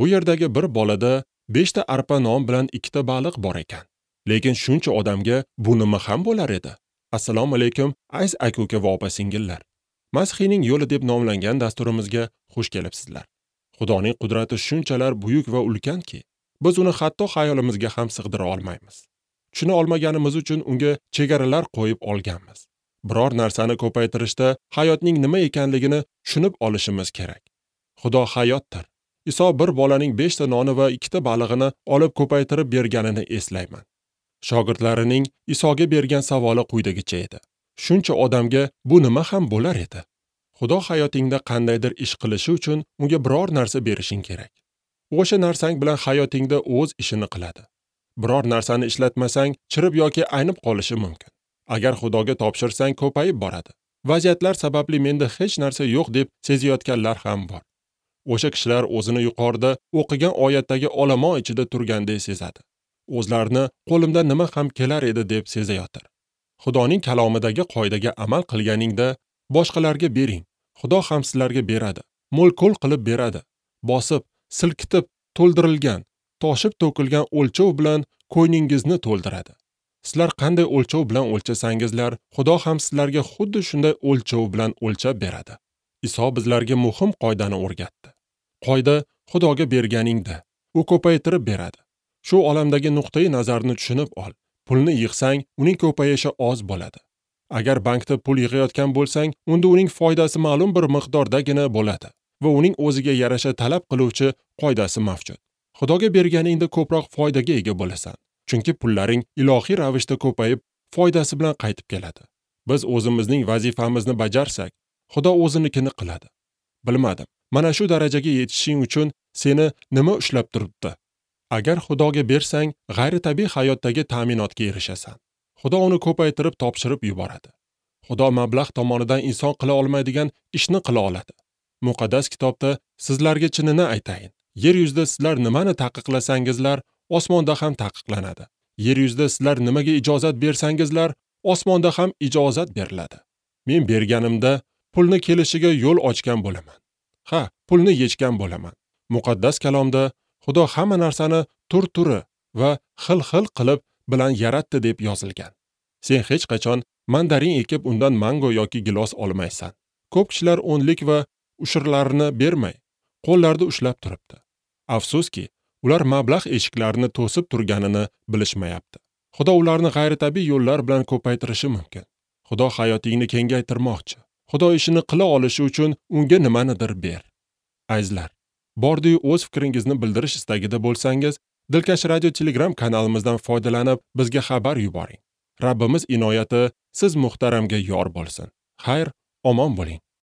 Bu yerdagi bir bolada 5 ta arpa non bilan 2 ta baliq bor ekan. Lekin shuncha odamga bu nima ham bo'lar edi? Assalomu alaykum, aziz aka-uka va opa-singillar. Masihiyning yo'li deb nomlangan dasturimizga xush kelibsizlar. Xudoning qudrati shunchalar buyuk va ulkanki, biz uni hatto xayolimizga ham sig'dira olmaymiz. Tushuna olmaganimiz uchun unga chegaralar qo'yib olganmiz. Biror narsani ko'paytirishda hayotning nima ekanligini tushunib olishimiz kerak. Xudo hayotdir. Iso bir bolaning 5 ta noni va 2 ta balig'ini olib ko'paytirib berganini eslayman. Shogirdlarining Isoga bergan savoli quyidagicha edi. Shuncha odamga bu nima ham bo'lar edi? Xudo hayotingda qandaydir ish qilishi uchun unga biror narsa berishing kerak. O'sha narsang bilan hayotingda o'z ishini qiladi. Biror narsani ishlatmasang, chirib yoki aynib qolishi mumkin. Agar Xudoga topshirsang, ko'payib boradi. Vaziyatlar sababli menda hech narsa yo'q deb sezayotganlar ham bor. O'sha kishilar o'zini yuqorida o'qigan oyatdagi olomon ichida turganday sezadi. O'zlarini qo'limda nima ham kelar edi deb sezayotir. Xudoning kalomidagi qoidaga amal qilganingda boshqalarga bering. Xudo ham sizlarga beradi. Mo'l-ko'l qilib beradi. Bosib, silkitib, to'ldirilgan, toshib to'kilgan o'lchov bilan qo'yningizni to'ldiradi. Sizlar qanday o'lchov bilan o'lchasangizlar, Xudo ham sizlarga xuddi shunday o'lchov bilan o'lchab beradi. Iso bizlarga muhim qoidani o'rgatdi. Qoida Xudoga berganingda, u ko'paytirib beradi. Shu olamdagi nuqtai nazarni tushunib ol. Pulni yig'sang, uning ko'payishi oz bo'ladi. Agar bankda pul yig'ayotgan bo'lsang, unda uning foydasi ma'lum bir miqdordagina bo'ladi va uning o'ziga yarasha talab qiluvchi qoidasi mavjud. Xudoga berganingda ko'proq foydaga ega bo'lasan. Chunki pullaring ilohiy ravishda ko'payib, foydasi bilan qaytib keladi. Biz o'zimizning vazifamizni bajarsak, Xudo o'zinikini qiladi. Bilmadim, mana shu darajaga yetishing uchun seni nima ushlab turibdi? Agar Xudoga bersang, g'ayritabiiy hayotdagi ta'minotga erishasan. Xudo uni ko'paytirib topshirib yuboradi. Xudo mablag' tomonidan inson qila olmaydigan ishni qila oladi. Muqaddas kitobda sizlarga chinini aytayin. Yer yuzida sizlar nimani taqiqlasangizlar, osmonda ham taqiqlanadi. Yer yuzida sizlar nimaga ijozat bersangizlar, osmonda ham ijozat beriladi. Men berganimda pulni kelishiga yo'l ochgan bo'laman. Ha, pulni yechgan bo'laman. Muqaddas kalomda Xudo hamma narsani tur-turi va xil-xil qilib bilan yaratdi deb yozilgan. Sen hech qachon mandarin ekib undan mango yoki gilos olmaysan. Ko'p kishilar o'nlik va ushurlarini bermay, qo'llarida ushlab turibdi. Afsuski, ular mablag' eshiklarini to'sib turganini bilishmayapti. Xudo ularni g'ayritabiiy yo'llar bilan ko'paytirishi mumkin. Xudo hayotingni kengaytirmoqchi. Xudo ishini qila olishi uchun unga nimanidir ber. Azizlar, bordi-yu o'z fikringizni bildirish istagida bo'lsangiz, Dilkash radio Telegram kanalimizdan foydalanib bizga xabar yuboring. Rabbimiz inoyati siz muhtaramga yor bo'lsin. Xayr, omon bo'ling.